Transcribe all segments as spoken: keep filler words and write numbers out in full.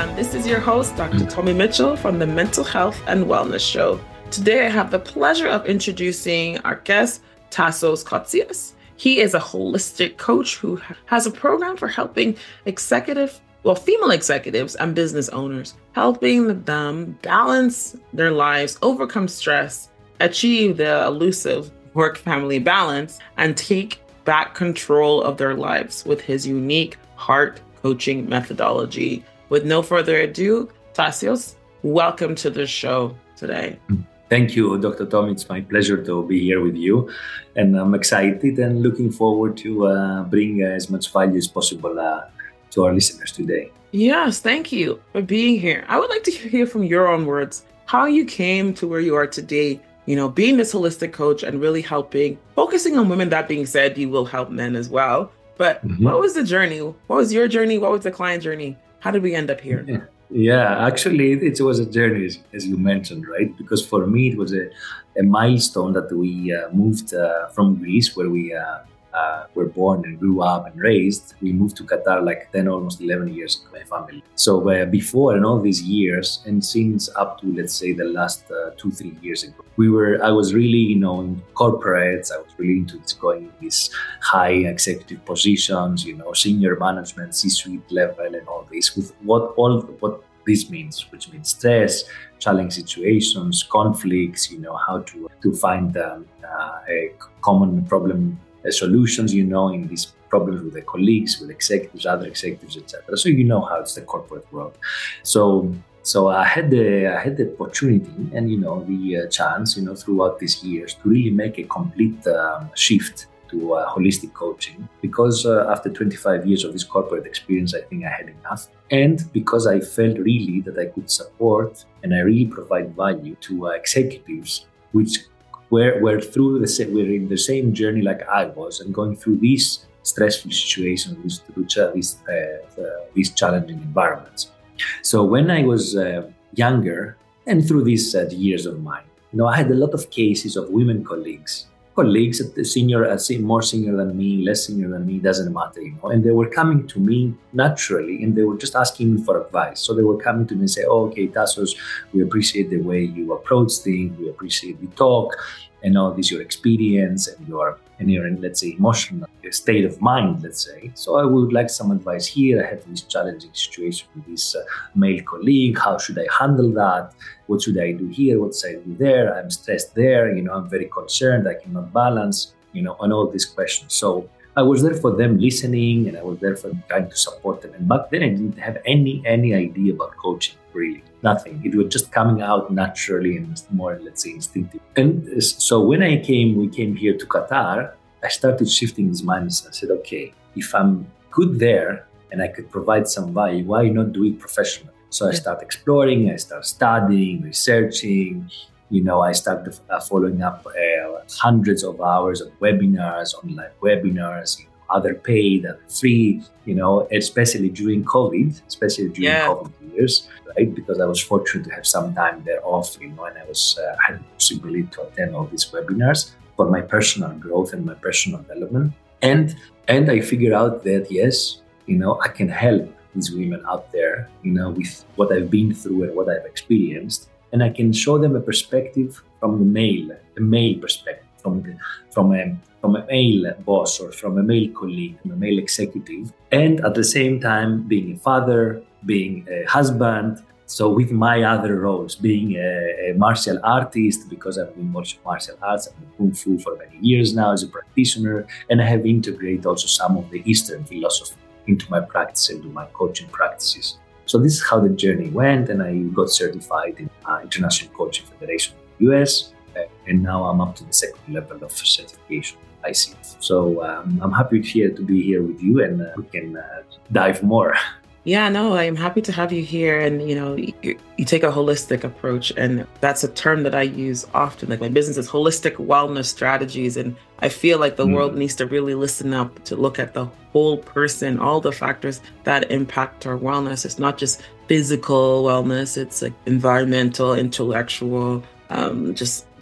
everyone. This is your host, Doctor Tommy Mitchell from the Mental Health and Wellness Show. Today, I have the pleasure of introducing our guest, Tassos Kotsias. He is a holistic coach who has a program for helping executive, well, female executives and business owners, helping them balance their lives, overcome stress, achieve the elusive work-family balance, and take back control of their lives with his unique heart coaching methodology. With no further ado, Tassos, welcome to the show today. Thank you, Doctor Tom. It's my pleasure to be here with you. And I'm excited and looking forward to uh, bring uh, as much value as possible uh, to our listeners today. Yes, thank you for being here. I would like to hear from your own words how you came to where you are today, you know, being this holistic coach and really helping, focusing on women. That being said, you will help men as well. But mm-hmm. What was the journey? What was your journey? What was the client journey? How did we end up here? Yeah, yeah actually, it was a journey, as, as you mentioned, right? Because for me, it was a, a milestone that we uh, moved uh, from Greece, where we uh, uh, were born and grew up and raised. We moved to Qatar like ten, almost eleven years with my family. So uh, before and all these years, and since up to, let's say, the last uh, two, three years ago, we were, I was really, you know, in corporates. I was really into this, going in these high executive positions, you know, senior management, C-suite level and all this, with what all what this means, which means stress, challenging situations, conflicts, you know, how to, to find um, uh, a common problem uh, solutions, you know, in these problems with the colleagues, with executives, other executives, et cetera. So you know how it's the corporate world. So So I had the I had the opportunity and, you know, the uh, chance, you know, throughout these years to really make a complete um, shift to uh, holistic coaching, because uh, after twenty-five years of this corporate experience, I think I had enough. And because I felt really that I could support and I really provide value to uh, executives, which were, were through the same, were in the same journey like I was, and going through these stressful situations, through these, uh, uh, these challenging environments. So when I was uh, younger, and through these uh, years of mine, you know, I had a lot of cases of women colleagues, colleagues at the senior, uh, more senior than me, less senior than me, doesn't matter, you know, and they were coming to me naturally, and they were just asking me for advice. So they were coming to me and say, oh, okay, Tassos, we appreciate the way you approach things, we appreciate the talk, and all this, your experience and your, and your, let's say, emotional state of mind, let's say. So I would like some advice here. I have this challenging situation with this uh, male colleague. How should I handle that? What should I do here? What should I do there? I'm stressed there. You know, I'm very concerned. I cannot balance, you know, on all these questions. So I was there for them, listening, and I was there for them, trying to support them. And back then I didn't have any, any idea about coaching, really. Nothing. It was just coming out naturally and more, let's say, instinctive. And so when I came, we came here to Qatar, I started shifting this mindset. I said, okay, if I'm good there and I could provide some value, why not do it professionally? So I start exploring, I start studying, researching, you know, I started uh, following up uh, hundreds of hours of webinars, online webinars, you know, other paid, other free, you know, especially during COVID, especially during yeah. COVID years, right? Because I was fortunate to have some time there off, you know, and I was uh, had the possibility to attend all these webinars for my personal growth and my personal development. And and I figured out that, yes, you know, I can help these women out there, you know, with what I've been through and what I've experienced. And I can show them a perspective from the male, a male perspective, from the, from a from a male boss or from a male colleague, from a male executive. And at the same time, being a father, being a husband. So with my other roles, being a, a martial artist, because I've been watching martial arts, I've been Kung Fu for many years now as a practitioner, and I have integrated also some of the Eastern philosophy into my practice, into my coaching practices. So this is how the journey went, and I got certified in uh, International Coaching Federation in the U S, uh, and now I'm up to the second level of certification, I C F. So um, I'm happy here to be here with you, and uh, we can uh, dive more. Yeah, no, I'm happy to have you here. And, you know, you, you take a holistic approach, and that's a term that I use often. Like, my business is holistic wellness strategies. And I feel like the mm. world needs to really listen up to look at the whole person, all the factors that impact our wellness. It's not just physical wellness. It's like environmental, intellectual, um, just this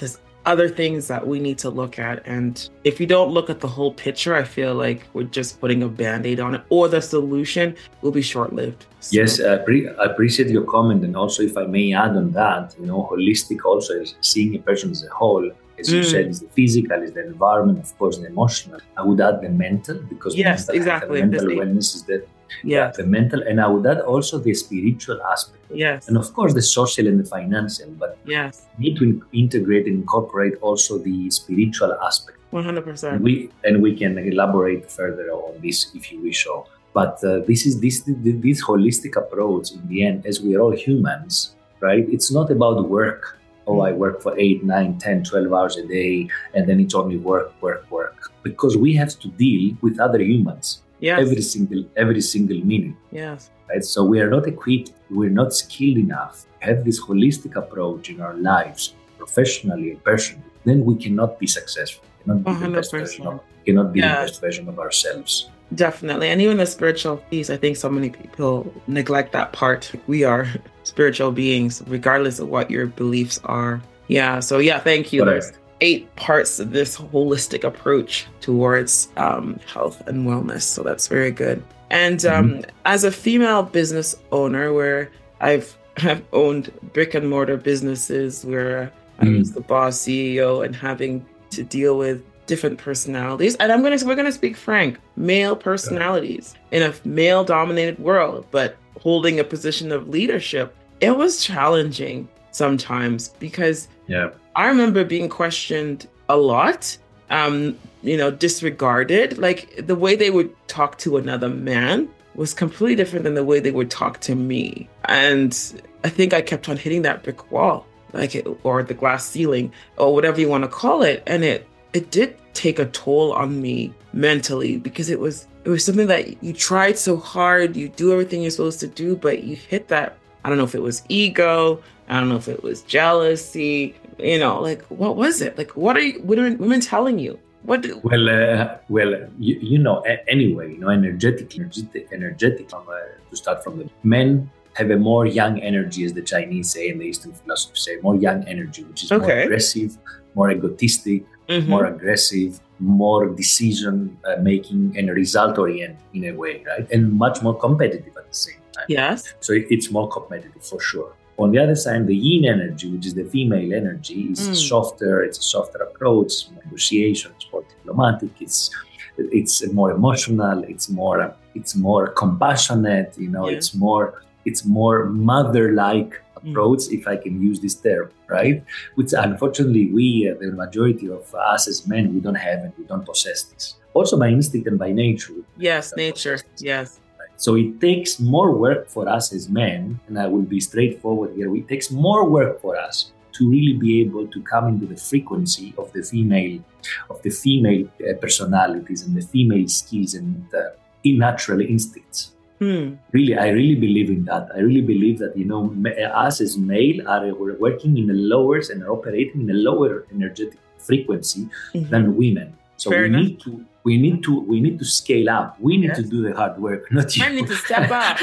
other things that we need to look at. And if you don't look at the whole picture, I feel like we're just putting a Band-Aid on it, or the solution will be short-lived. So. Yes, I, pre- I appreciate your comment. And also, if I may add on that, you know, holistic also is seeing a person as a whole. As you mm. said, is the physical, is the environment, of course, the emotional. I would add the mental, because yes, mental, exactly. mental wellness is the, yeah. the mental. And I would add also the spiritual aspect. Yes. And of course, the social and the financial. But yes. we need to integrate and incorporate also the spiritual aspect. one hundred percent. And we, and we can elaborate further on this if you wish. So. But uh, this is this this holistic approach in the end, as we are all humans, right? It's not about work. Oh, I work for eight, nine, ten, twelve hours a day, and then it's only work, work, work. Because we have to deal with other humans yes. every single every single minute. Yes. Right? So we are not equipped, we're not skilled enough to have this holistic approach in our lives, professionally and personally. Then we cannot be successful. We cannot be one hundred percent. the best version of, cannot be yes. the best version of ourselves. Definitely. And even the spiritual piece, I think so many people neglect that part. We are spiritual beings, regardless of what your beliefs are. Yeah. So yeah, thank you. There's eight parts of this holistic approach towards um, health and wellness. So that's very good. And um, mm-hmm. as a female business owner, where I've have owned brick and mortar businesses, where mm-hmm. I was the boss, C E O, and having to deal with different personalities, and I'm gonna we're gonna speak frank, male personalities in a male dominated world, but holding a position of leadership, it was challenging sometimes, because yeah I remember being questioned a lot, um you know disregarded. Like the way they would talk to another man was completely different than the way they would talk to me, and I think I kept on hitting that brick wall, like it, or the glass ceiling, or whatever you want to call it, and it It did take a toll on me mentally, because it was it was something that you tried so hard, you do everything you're supposed to do, but you hit that, I don't know if it was ego, I don't know if it was jealousy, you know, like what was it? Like what are you, what are women telling you? What? Do, well, uh, well, you, you know, anyway, you know, energetic, energetic, energetic. Um, uh, to start from the men have a more yang energy, as the Chinese say, and the Eastern philosophy say, more yang energy, which is okay. more aggressive, more egotistic. Mm-hmm. More aggressive, more decision uh, making and result oriented in a way, right? And much more competitive at the same time. Yes. So it, it's more competitive for sure. On the other side, the yin energy, which is the female energy, is mm. softer. It's a softer approach, it's more negotiation, it's more diplomatic. It's it's more emotional. It's more it's more compassionate. You know, yeah. it's more it's more mother-like approach, mm. if I can use this term, right? Which unfortunately we, uh, the majority of us as men, we don't have and we don't possess this. Also by instinct and by nature. Yes, nature, yes. Right? So it takes more work for us as men, and I will be straightforward here, it takes more work for us to really be able to come into the frequency of the female, of the female uh, personalities and the female skills and uh, natural instincts. Hmm. Really, I really believe in that. I really believe that, you know, us as male are we're working in a lower and are operating in a lower energetic frequency mm-hmm. than women. So Fair we enough. need to we need to we need to scale up. We need yes. to do the hard work, not you. I need to step up.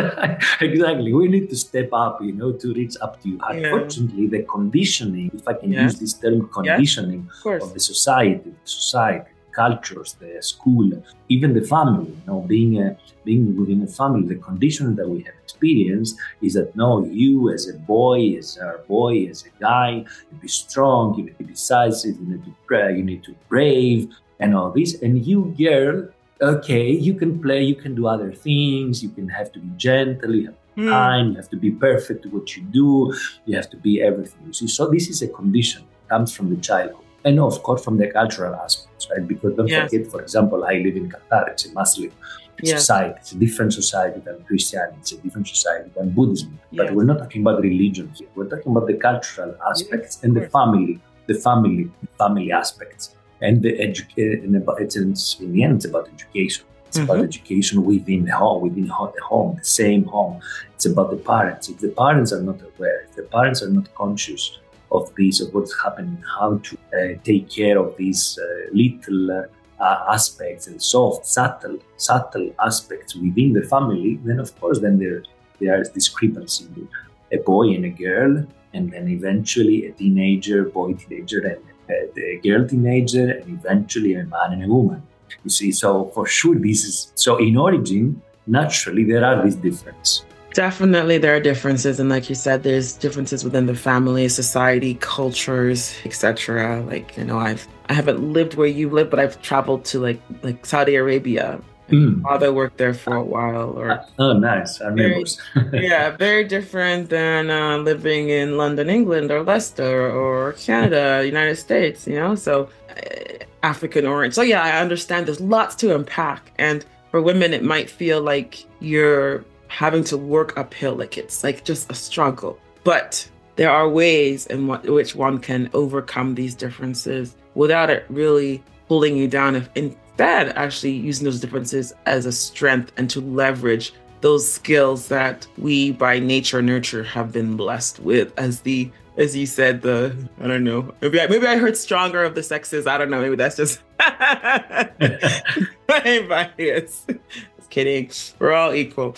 Exactly. We need to step up, you know, to reach up to you. Yeah. Unfortunately, the conditioning, if I can yes. use this term, conditioning yes. of, of the society, the society. cultures, the school, even the family, you know, being a, being within a family, the condition that we have experienced is that no, you as a boy, as a boy, as a guy, you be strong, you need to be decisive, you need to pray, you need to be brave, and all this. And you, girl, okay, you can play, you can do other things, you can have to be gentle, you have to be mm. kind, you have to be perfect to what you do, you have to be everything. You see, so this is a condition that comes from the childhood. And of course, from the cultural aspects, right? Because don't yes. forget, for example, I live in Qatar. It's a Muslim yes. society. It's a different society than Christianity. It's a different society than Buddhism. Yes. But we're not talking about religion here. We're talking about the cultural aspects yes, and the family, the family, the family aspects, and the education. It's in the end, it's about education. It's mm-hmm. about education within the home, within the home, the same home. It's about the parents. If the parents are not aware, if the parents are not conscious of these, of what's happening, how to uh, take care of these uh, little uh, aspects and soft, subtle, subtle aspects within the family, then of course, then there there is discrepancy. A boy and a girl and then eventually a teenager, boy teenager, and a, a girl teenager, and eventually a man and a woman. You see, so for sure this is, so in origin, naturally there are these differences. Definitely there are differences. And like you said, there's differences within the family, society, cultures, et cetera. Like, you know, I've, I haven't lived where you live, but I've traveled to like, like Saudi Arabia. Mm. My father worked there for a while. Or Oh, nice. Our very, neighbors. yeah, very different than uh, living in London, England, or Leicester, or Canada, United States, you know, so uh, African origin. So yeah, I understand there's lots to unpack. And for women, it might feel like you're having to work uphill, like it's like just a struggle. But there are ways in what, which one can overcome these differences without it really pulling you down. If instead, actually using those differences as a strength and to leverage those skills that we by nature nurture have been blessed with, as the, as you said, the, I don't know, maybe I, maybe I heard stronger of the sexes. I don't know. Maybe that's just my bias. Kidding. We're all equal.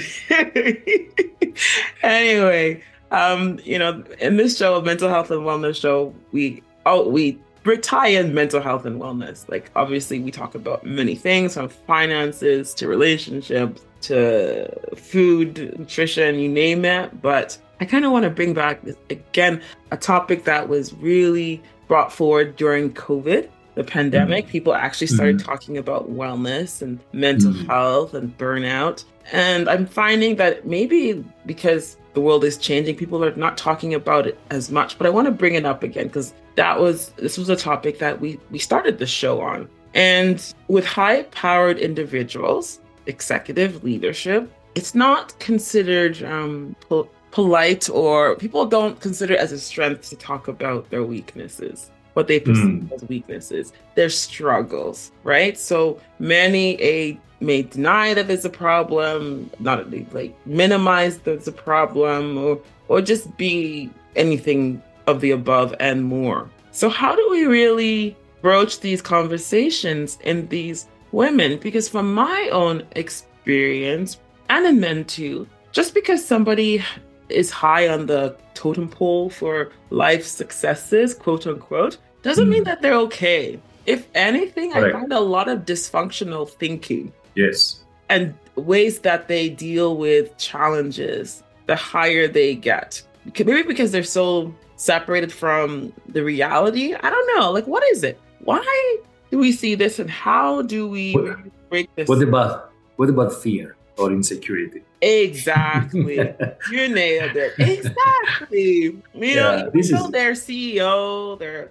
Anyway, um, you know, in this show, Mental Health and Wellness Show, we oh we tie in mental health and wellness. Like obviously we talk about many things, from finances to relationships to food, nutrition, you name it. But I kind of want to bring back again a topic that was really brought forward during COVID. The pandemic, mm-hmm. people actually started mm-hmm. talking about wellness and mental mm-hmm. health and burnout. And I'm finding that maybe because the world is changing, people are not talking about it as much. But I want to bring it up again because that was this was a topic that we we started the show on. And with high-powered individuals, executive leadership, it's not considered um, pol- polite, or people don't consider it as a strength to talk about their weaknesses. What they perceive mm. as weaknesses, their struggles, right? So many a may deny that there's a problem, not like minimize there's a problem, or or just be anything of the above and more. So how do we really broach these conversations in these women? Because from my own experience, and in men too, just because somebody is high on the totem pole for life successes, quote unquote, doesn't mean that they're okay. If anything, right. I find a lot of dysfunctional thinking. Yes. And ways that they deal with challenges the higher they get. Maybe because they're so separated from the reality. I don't know. Like, what is it? Why do we see this, and how do we what, break this? What about what about fear or insecurity? Exactly. You nailed it. Exactly. You yeah, know, even though is... they're C E O, they're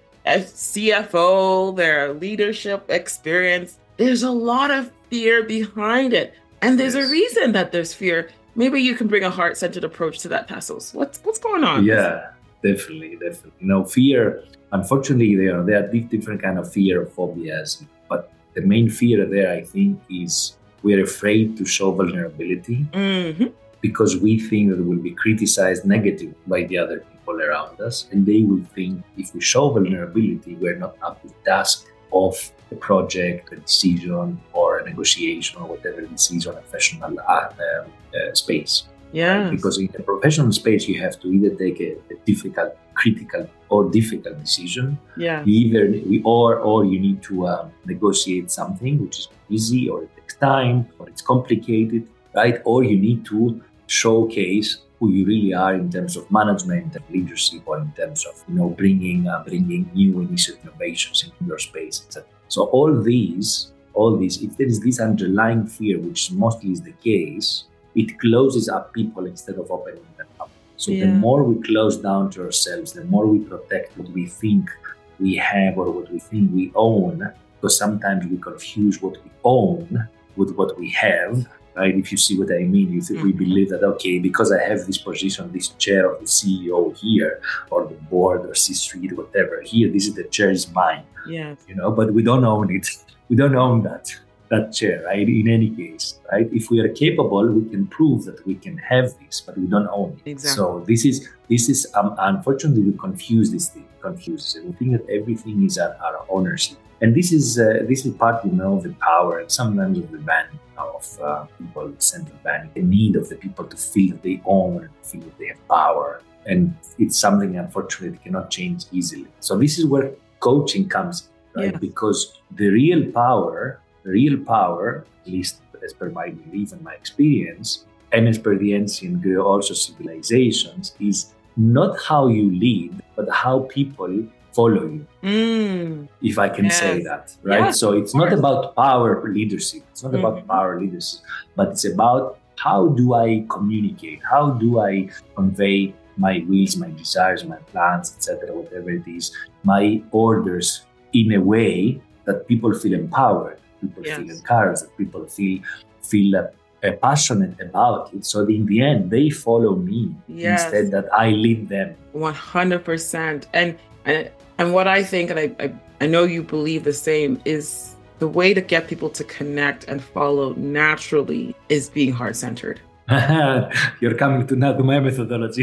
C F O, their leadership experience, there's a lot of fear behind it. And there's yes. a reason that there's fear. Maybe you can bring a heart-centered approach to that, Tassos. What's what's going on? Yeah, definitely, definitely. You know, fear, unfortunately, there are, there are different kind of fear or phobias. But the main fear there, I think, is we're afraid to show vulnerability mm-hmm. because we think that we'll be criticized negatively by the other people around us, and they will think if we show vulnerability, we're not up to the task of a project, a decision, or a negotiation, or whatever this is on a professional uh, uh, space. Yeah. Right? Because in a professional space, you have to either take a, a difficult, critical, or difficult decision. Yeah. Either or, or you need to um, negotiate something which is easy, or it takes time, or it's complicated, right? Or you need to showcase who you really are in terms of management and leadership, or in terms of, you know, bringing uh, bringing new initiative innovations into your space, et cetera. So all these, all these, if there is this underlying fear, which mostly is the case, it closes up people instead of opening them up. So yeah. the more we close down to ourselves, the more we protect what we think we have or what we think we own, because sometimes we confuse what we own with what we have. Right? If you see what I mean, if mm-hmm. we believe that, okay, because I have this position, this chair of the C E O here, or the board or C-suite, whatever, here, this is the chair is mine. Yeah. You know, but we don't own it. We don't own that, that chair, right? In any case, right? If we are capable, we can prove that we can have this, but we don't own it. Exactly. So this is, this is, um, unfortunately, we confuse this thing, confuse it. We think that everything is our, our ownership. And this is uh, this is part, you know, of the power and sometimes of the vanity of uh, people, central vanity, the need of the people to feel that they own and feel that they have power. And it's something, unfortunately, cannot change easily. So this is where coaching comes in, right? Yes. Because the real power, the real power, at least as per my belief and my experience, and as per the ancient Greek also civilizations, is not how you lead, but how people follow you. Mm. If I can Yes. say that, right? Yes, So it's not about power leadership. It's not Mhm. about power leadership, but it's about how do I communicate? How do I convey my wills, my desires, my plans, et cetera, whatever it is, my orders in a way that people feel empowered, people Yes. feel encouraged, that people feel feel uh, uh, passionate about it. So in the end, they follow me Yes. instead that I lead them. one hundred percent. And, and, and what I think, and I, I, I know you believe the same, is the way to get people to connect and follow naturally is being heart-centered. You're coming to now to my methodology.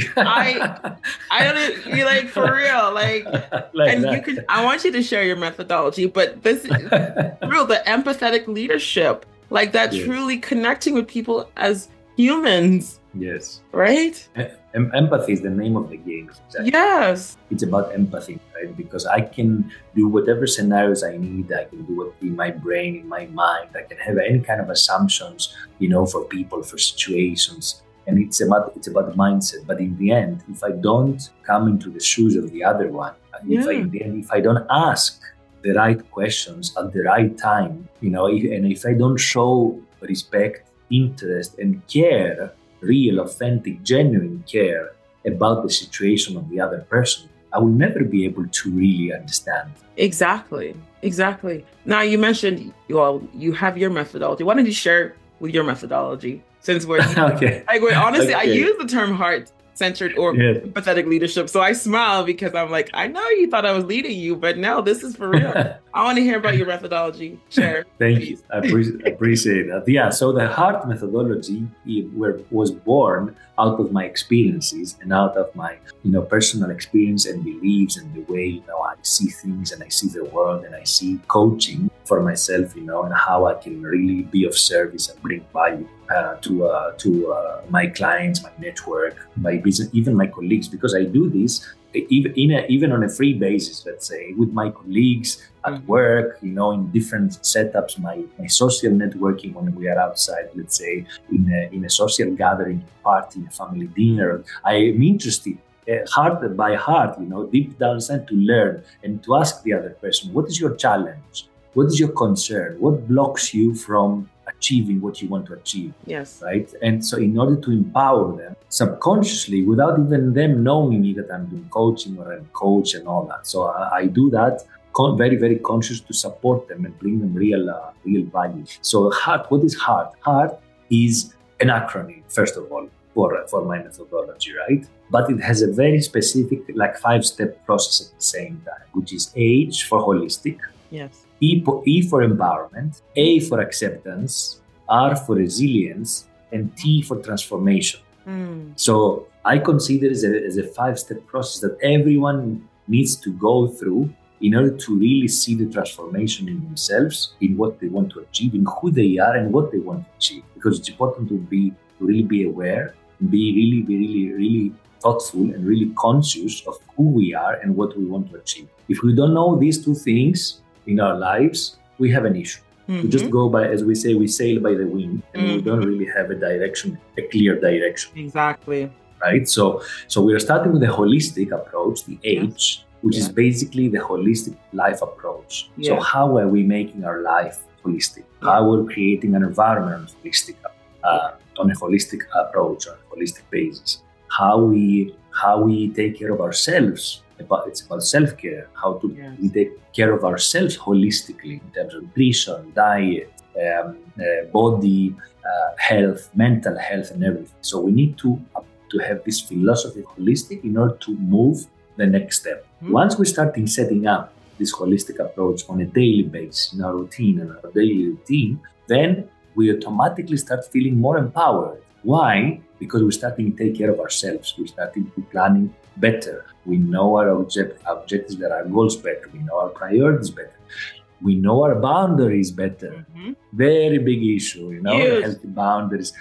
I- I don't, you're like, for real, like, Like and that. you can, I want you to share your methodology, but this is real, the empathetic leadership, like that Yes. truly connecting with people as humans, Yes. right? Em- empathy is the name of the game. Exactly. Yes. It's about empathy, right? Because I can do whatever scenarios I need. I can do it in my brain, in my mind. I can have any kind of assumptions, you know, for people, for situations. And it's about it's about the mindset. But in the end, if I don't come into the shoes of the other one, if I, Yeah. in the end, if I don't ask the right questions at the right time, you know, if, and if I don't show respect, interest, and care, real, authentic, genuine care about the situation of the other person, I will never be able to really understand. Exactly. Exactly. Now you mentioned, well, you have your methodology. Why don't you share with your methodology? Since we're Okay. like, wait, honestly, I Okay. use the term heart-centered or Yeah. empathetic leadership. So I smile because I'm like, I know you thought I was leading you, but no, this is for real. I want to hear about your methodology. Share. Thank please. you. I appre- appreciate that. Yeah. So the heart methodology it were, was born out of my experiences and out of my, you know, personal experience and beliefs and the way, you know, I see things and I see the world and I see coaching for myself, you know, and how I can really be of service and bring value uh, to uh, to uh, my clients, my network, my business, even my colleagues, because I do this even in a, even on a free basis, let's say, with my colleagues at Mhm. work, you know, in different setups, my, my social networking when we are outside, let's say, in a, in a social gathering, party, a family dinner. I am interested, uh, heart by heart, you know, deep down inside to learn and to ask the other person, what is your challenge? What is your concern? What blocks you from achieving what you want to achieve? Yes. Right? And so in order to empower them subconsciously, without even them knowing me that I'm doing coaching or I'm a coach and all that. So I, I do that con- very, very conscious to support them and bring them real, uh, real value. So heart, what is heart? Heart is an acronym, first of all, for, for my methodology, right? But it has a very specific, like five-step process at the same time, which is H for holistic, Yes. E for, e for empowerment, A for acceptance, R for resilience, and T for transformation. Mm. So I consider it as a, as a five-step process that everyone needs to go through in order to really see the transformation in themselves, in what they want to achieve, in who they are and what they want to achieve. Because it's important to be to really be aware, and be really, be really, really thoughtful and really conscious of who we are and what we want to achieve. If we don't know these two things in our lives, we have an issue. Mhm. We just go by, as we say, we sail by the wind, and we Mhm. don't really have a direction, a clear direction, Exactly. right? So, so we are starting with the holistic approach, the H, which is Yeah. basically the holistic life approach. So, Yeah. how are we making our life holistic? Yeah. How we're creating an environment holistic, uh, on a holistic approach, on a holistic basis? How we how we take care of ourselves. About, it's about self-care, how to Yes. we take care of ourselves holistically in terms of nutrition, diet, um, uh, body, uh, health, mental health, and everything. So we need to uh, to have this philosophy of holistic in order to move the next step. Mhm. Once we start in setting up this holistic approach on a daily basis, in our routine and our daily routine, then we automatically start feeling more empowered. Why? Because we're starting to take care of ourselves. We're starting to planning better. We know our object, objectives, that our goals better. We know our priorities better. We know our boundaries better. Mhm. Very big issue, you know, Huge. healthy boundaries.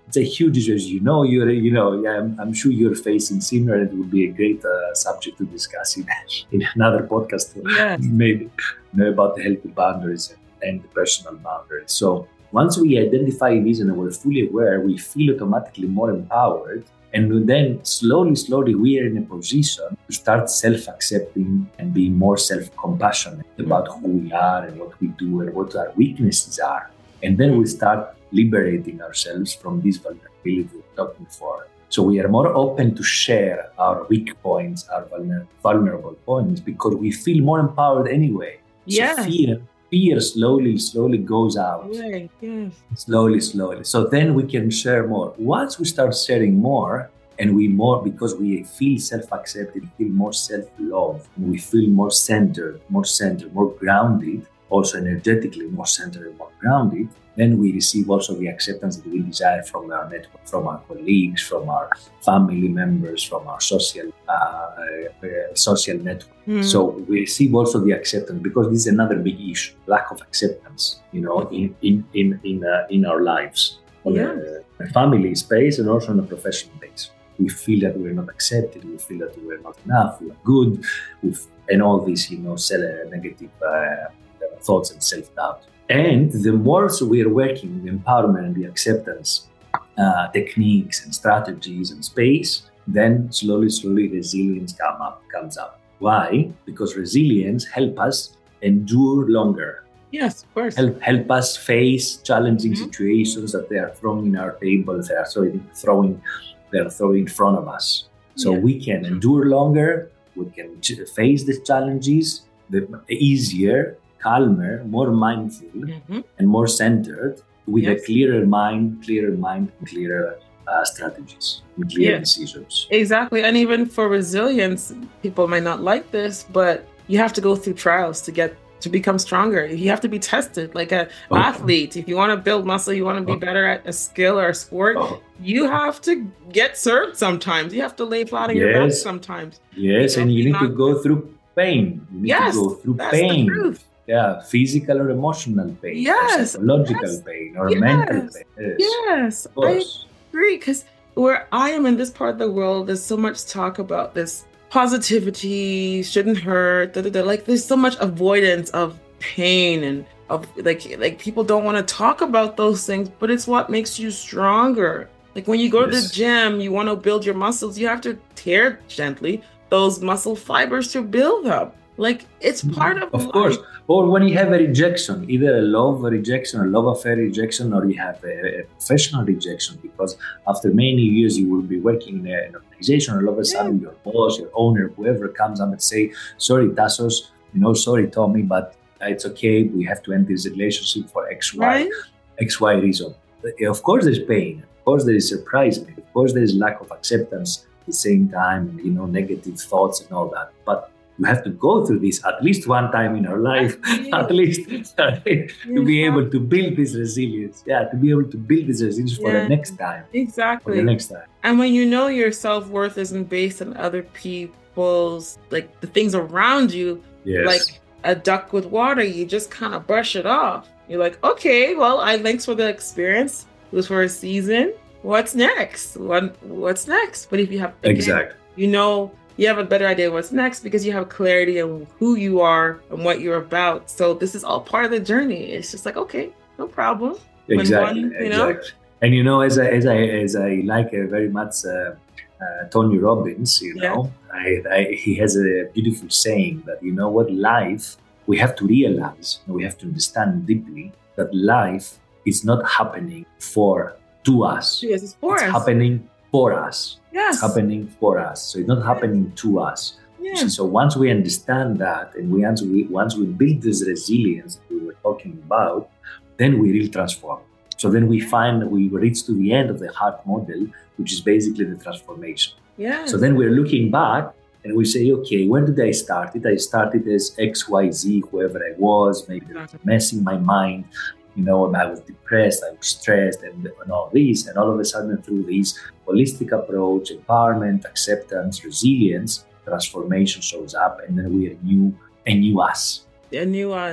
it's a huge issue. As you know, you're, you know, yeah, I'm, I'm sure you're facing similar. It would be a great uh, subject to discuss in, in another podcast, yes. maybe, you know, about the healthy boundaries and, and the personal boundaries. So once we identify these and we're fully aware, we feel automatically more empowered. And then slowly, slowly, we are in a position to start self-accepting and be more self-compassionate about who we are and what we do and what our weaknesses are. And then we start liberating ourselves from this vulnerability we're talking for. So we are more open to share our weak points, our vulner- vulnerable points, because we feel more empowered anyway. Yes. So fear, fear slowly, slowly goes out. Right. Yes. Slowly, slowly. So then we can share more. Once we start sharing more, and we more, because we feel self-accepted, feel more self-love, and we feel more centered, more centered, more grounded, also energetically more centered and more grounded, then we receive also the acceptance that we desire from our network, from our colleagues, from our family members, from our social uh, uh, social network. Mm. So we receive also the acceptance, because this is another big issue: lack of acceptance, you know, in in in in, uh, in our lives, on yeah. a, a family space and also on a professional base. We feel that we're not accepted. We feel that we're not enough. We're good, We've, and all these, you know, negative uh, thoughts and self-doubt. And the more so we are working the empowerment and the acceptance uh, techniques and strategies and space, then slowly, slowly resilience come up, comes up. Why? Because resilience helps us endure longer. Yes, of course. Help help us face challenging mm-hmm. situations that they are throwing in our table, they are throwing, they are throwing in front of us. So yeah. we can endure longer, we can face the challenges the easier, calmer, more mindful, mm-hmm. and more centered, with yes. a clearer mind, clearer mind, clearer uh, strategies, and clear yeah. decisions. Exactly. And even for resilience, people might not like this, but you have to go through trials to get to become stronger. You have to be tested like an oh. athlete. If you want to build muscle, you want to be oh. better at a skill or a sport, oh. you have to get served sometimes. You have to lay flat on yes. your back sometimes. Yes, you know, and you need not... to go through pain. You need yes, to go through that's pain. The truth. Yeah, physical or emotional pain, yes, or psychological yes, pain, or yes, mental pain. Yes, yes I agree. Because where I am in this part of the world, there's so much talk about this positivity, shouldn't hurt, da, da, da. Like there's so much avoidance of pain and of like like people don't want to talk about those things, but it's what makes you stronger. Like when you go yes. to the gym, you want to build your muscles, you have to tear gently those muscle fibers to build up. Like it's part of Of life. course. Or when you have a rejection, either a love rejection, a love affair rejection, or you have a, a professional rejection, because after many years you will be working in an organization, and all of a sudden yeah. your boss, your owner, whoever comes up and say, sorry, Tassos, you know, sorry, Tommy, but it's okay. We have to end this relationship for X, Y, right? X, Y reason. Of course there's pain. Of course there is surprise. Of course there is lack of acceptance at the same time, you know, negative thoughts and all that. But you have to go through this at least one time in our life, yeah. at least right? to be able to build this resilience. Yeah, to be able to build this resilience yeah. for the next time. Exactly. For the next time. And when you know your self-worth isn't based on other people's, like the things around you, yes. like a duck with water, you just kind of brush it off. You're like, okay, well, I thanks for the experience. It was for a season. What's next? What What's next? But if you have, again, exactly, you know, you have a better idea of what's next because you have clarity on who you are and what you're about. So this is all part of the journey. It's just like, okay, no problem. Exactly, one, you exactly. know? And you know, as I as I as I like uh, very much uh, uh, Tony Robbins, you yeah. know, I, I, he has a beautiful saying that, you know what, life, we have to realize, we have to understand deeply that life is not happening for to us. Yes, it's for it's us. happening for us. Yes. It's happening for us. So it's not happening to us. Yeah. So once we understand that, and we once we once we build this resilience that we were talking about, then we really transform. So then we find that we reach to the end of the heart model, which is basically the transformation. Yeah. So then we're looking back and we say, okay, when did I start it? I started as X, Y, Z, whoever I was, maybe messing my mind. You know, I was depressed, I was stressed, and, and all this. And all of a sudden, through this holistic approach, empowerment, acceptance, resilience, transformation shows up, and then we are new, a new us. A new us.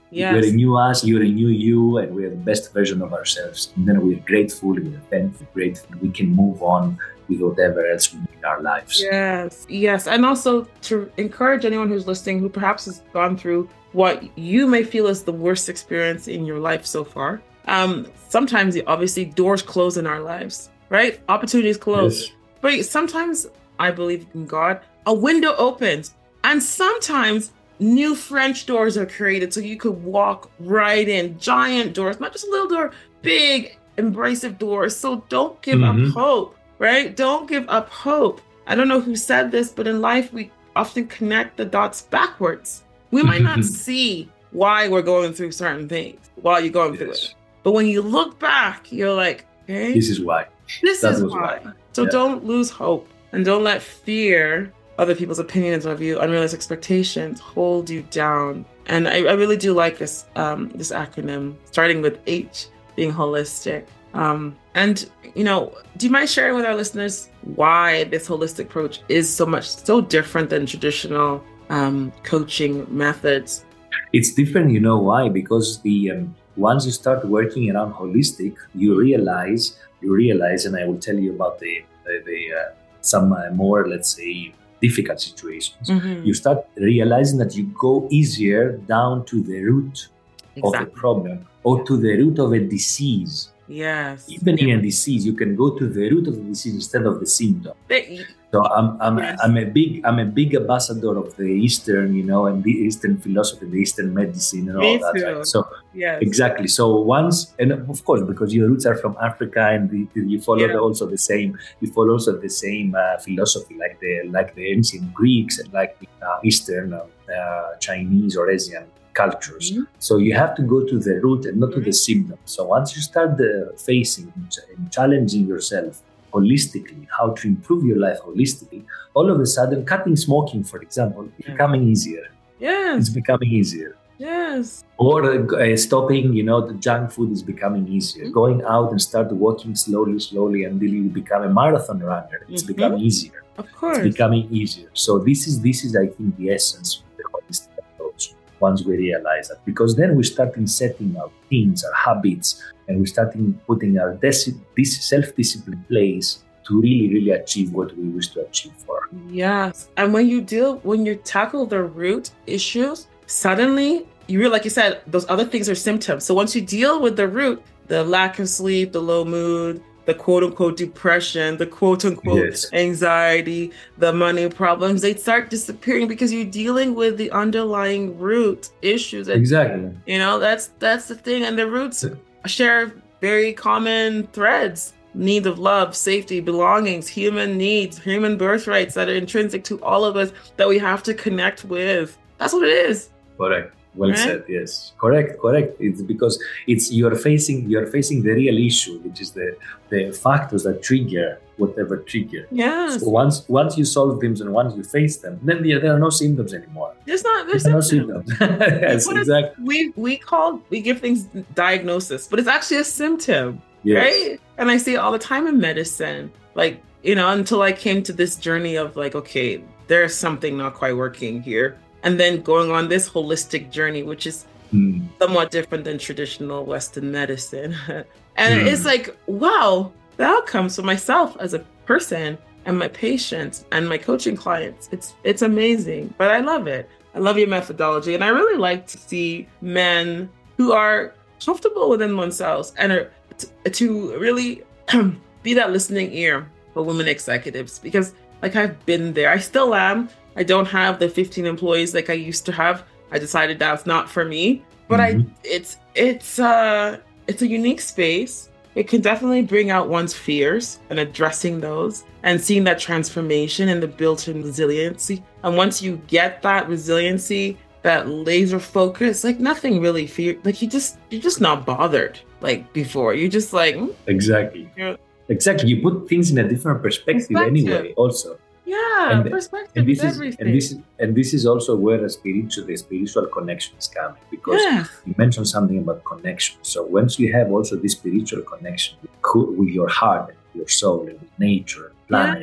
Yes. We renew us, you renew you, and we're the best version of ourselves. And then we're grateful, we're thankful, grateful. We can move on with whatever else we do in our lives. Yes, yes. And also to encourage anyone who's listening who perhaps has gone through what you may feel is the worst experience in your life so far. Um, sometimes, obviously, doors close in our lives, right? Opportunities close. Yes. But sometimes, I believe in God, a window opens. And sometimes new French doors are created so you could walk right in. Giant doors, not just a little door, big, embracive doors. So don't give mm-hmm. up hope, right? Don't give up hope. I don't know who said this, but in life, we often connect the dots backwards. We might not see why we're going through certain things while you're going yes. through it. But when you look back, you're like, okay, this is why. This that is why. why. So yeah. don't lose hope and don't let fear, other people's opinions of you, unrealistic expectations hold you down. And I, I really do like this um, this acronym, starting with H, being holistic. Um, and, you know, do you mind sharing with our listeners why this holistic approach is so much, so different than traditional um, coaching methods? It's different, you know why? Because the um, once you start working around holistic, you realize, you realize, and I will tell you about the, the, the uh, some uh, more, let's say, difficult situations. Mm-hmm. You start realizing that you go easier down to the root exactly. of the problem or to the root of a disease. Yes. Even yeah. in a disease, you can go to the root of the disease instead of the symptom. So I'm I'm yes. I'm a big I'm a big ambassador of the Eastern, you know, and the Eastern philosophy, the Eastern medicine, and all Me that. Too. Right? So yes. exactly. So once, and of course, because your roots are from Africa, and the, you follow yeah. the, also the same, you follow also the same uh, philosophy, like the like the ancient Greeks and like the uh, Eastern uh, uh, Chinese or Asian cultures. Mm-hmm. So you have to go to the root and not mm-hmm. to the symptom. So once you start the facing and challenging yourself holistically, how to improve your life holistically, all of a sudden cutting smoking, for example, is yeah. becoming easier. Yes. It's becoming easier. Yes. Or uh, stopping, you know, the junk food is becoming easier. Mm-hmm. Going out and start walking slowly, slowly until you become a marathon runner. It's mm-hmm. becoming easier. Of course. It's becoming easier. So this is, this is, I think, the essence of the holistic approach. Once we realize that, because then we start in setting our routines, our habits, and we start in putting our dis- this self-discipline place to really, really achieve what we wish to achieve for. Yes. And when you deal, when you tackle the root issues, suddenly you realize, like you said, those other things are symptoms. So once you deal with the root, the lack of sleep, the low mood, the quote unquote depression, the quote unquote yes. anxiety, the money problems, they start disappearing because you're dealing with the underlying root issues. And, exactly. You know, that's that's the thing. And the roots share very common threads: need of love, safety, belongings, human needs, human birthrights that are intrinsic to all of us that we have to connect with. That's what it is. Correct. Well right? said. Yes, correct, correct. It's because it's you're facing you're facing the real issue, which is the the factors that trigger whatever trigger. Yes. So once once you solve them and once you face them, then there, there are no symptoms anymore. There's not. There's no symptoms. Yes, exactly. We we call we give things diagnosis, but it's actually a symptom, yes. right? And I see it all the time in medicine. Like, you know, until I came to this journey of like, okay, there's something not quite working here. And then going on this holistic journey, which is mm. somewhat different than traditional Western medicine. And mm. it's like, wow, the outcomes for myself as a person and my patients and my coaching clients, it's it's amazing. But I love it. I love your methodology. And I really like to see men who are comfortable within themselves and are t- to really be that listening ear for women executives. Because like I've been there, I still am. I don't have the fifteen employees like I used to have. I decided that's not for me. But mm-hmm. I, it's it's uh it's a unique space. It can definitely bring out one's fears and addressing those and seeing that transformation and the built-in resiliency. And once you get that resiliency, that laser focus, like nothing really fear. Like you just you're just not bothered like before. You're just like mm, exactly, exactly. You put things in a different perspective, perspective. anyway. Also. Yeah, and, perspective and this is everything. And this, and this is also where the spiritual, the spiritual connection is coming, because yeah. you mentioned something about connection. So once you have also this spiritual connection with, with your heart and your soul and with nature and planet, yeah.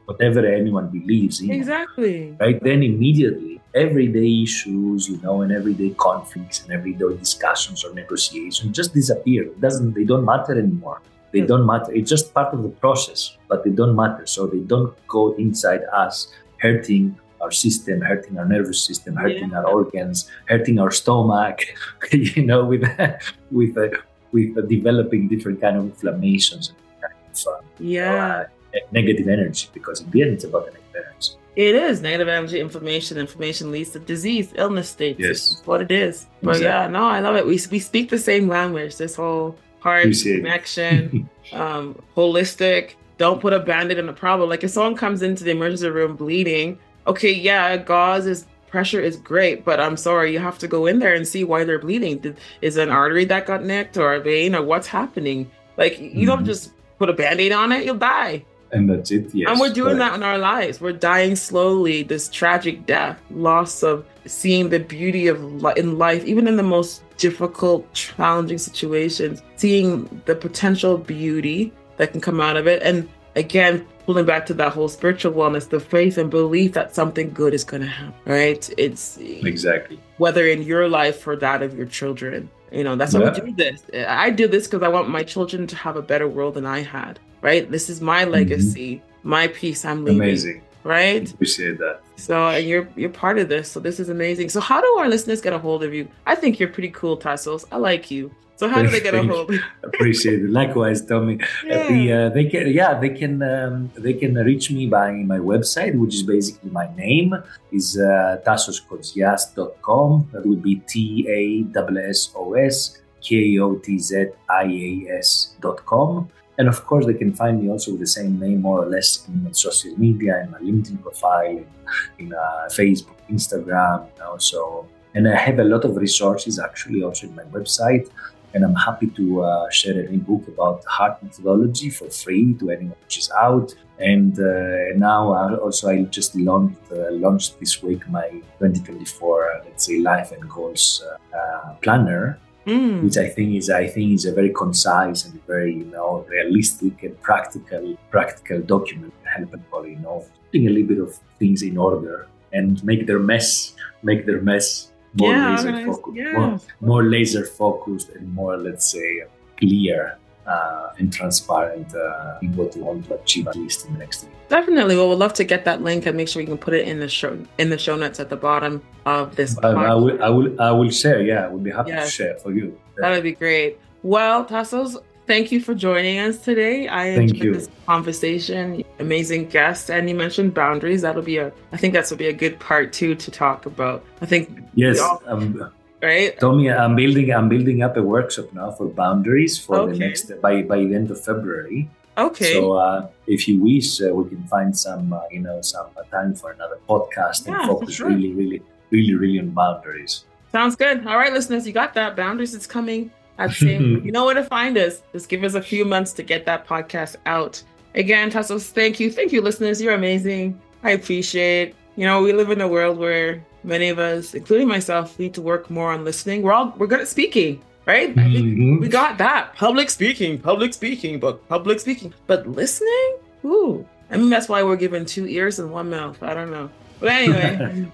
whatever anyone believes in. Exactly. Right? Then immediately, everyday issues, you know, and everyday conflicts and everyday discussions or negotiations just disappear. It doesn't, they don't matter anymore. They yes. don't matter. It's just part of the process, but they don't matter. So they don't go inside us, hurting our system, hurting our nervous system, hurting yeah. our organs, hurting our stomach, you know, with with uh, with uh, developing different kind of inflammations and kind of uh, yeah. uh, negative energy, because in the end it's about the negative energy. It is negative energy, inflammation. Inflammation leads to disease, illness states. Yes, it's what it is. But exactly. yeah, no, I love it. We we speak the same language. This whole heart connection, um, holistic. Don't put a band-aid on the problem. Like if someone comes into the emergency room bleeding, okay, yeah, gauze is pressure is great, but I'm sorry, you have to go in there and see why they're bleeding. Did, is it an artery that got nicked or a vein or what's happening? Like you mm-hmm. don't just put a band-aid on it, you'll die. And that's it, yes. And we're doing but... that in our lives. We're dying slowly, this tragic death, loss of seeing the beauty of li- in life, even in the most difficult, challenging situations, seeing the potential beauty that can come out of it. And again, pulling back to that whole spiritual wellness, the faith and belief that something good is going to happen, right? It's exactly whether in your life or that of your children. You know, that's why yeah. we do this. I do this because I want my children to have a better world than I had, right? This is my legacy, mm-hmm. my piece I'm leaving. Amazing. Right? Appreciate that. So and you're you're part of this. So this is amazing. So how do our listeners get a hold of you? I think you're pretty cool, Tassos. I like you. So how do they get a hold of you? Appreciate it. Likewise, Tommy. Yeah. Uh, the, uh, they can yeah they can um, they can reach me by my website, which is basically my name is uh, tassos kotsias dot com. That would be T A S S O S K O T Z I A S dot com. And of course, they can find me also with the same name, more or less, in social media, in my LinkedIn profile, in, in uh, Facebook, Instagram, you know. So, and I have a lot of resources actually also in my website. And I'm happy to uh, share an ebook about heart methodology for free to anyone which is out. And uh, now I also I just launched uh, launched this week my twenty twenty-four, uh, let's say, life and goals uh, uh, planner. Mm. Which I think is I think is a very concise and very you know realistic and practical practical document to help people you know putting a little bit of things in order and make their mess make their mess more yeah, laser nice. focused yeah. more, more laser focused and more, let's say, clear uh, and transparent uh, in what you want to achieve at least in the next year. Definitely. Well, we'd love to get that link and make sure we can put it in the show in the show notes at the bottom of this podcast. I, I will I will I will share, yeah. I would be happy yes. to share for you. That would be great. Well, Tassos, thank you for joining us today. I thank enjoyed you. this conversation. Amazing guest. And you mentioned boundaries. That'll be a I think that's will be a good part two to talk about. I think Yes. all, Um, right? Tommy, I'm building I'm building up a workshop now for boundaries for okay. the next by by the end of February. Okay. So uh, if you wish, uh, we can find some uh, you know some uh, time for another podcast yeah, and focus sure. really really really really on boundaries. Sounds good. All right, listeners, you got that. Boundaries is coming at the same. You know where to find us. Just give us a few months to get that podcast out. Again, Tassos, thank you. Thank you, listeners. You're amazing. I appreciate. You know, we live in a world where many of us, including myself, need to work more on listening. We're all we're good at speaking, right? I think Mm-hmm. we got that. Public speaking, public speaking, but public speaking. But listening? Ooh. I mean, that's why we're given two ears and one mouth. I don't know. But anyway.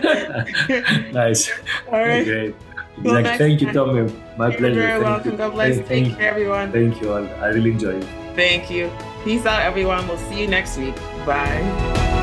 Nice. All right. Great. Well, Like, next thank you, time. Tommy. My You're pleasure. very Thank welcome. you. God bless. Thank, Take thank, care, everyone. thank you all. I really enjoyed it. Thank you. Peace out, everyone. We'll see you next week. Bye.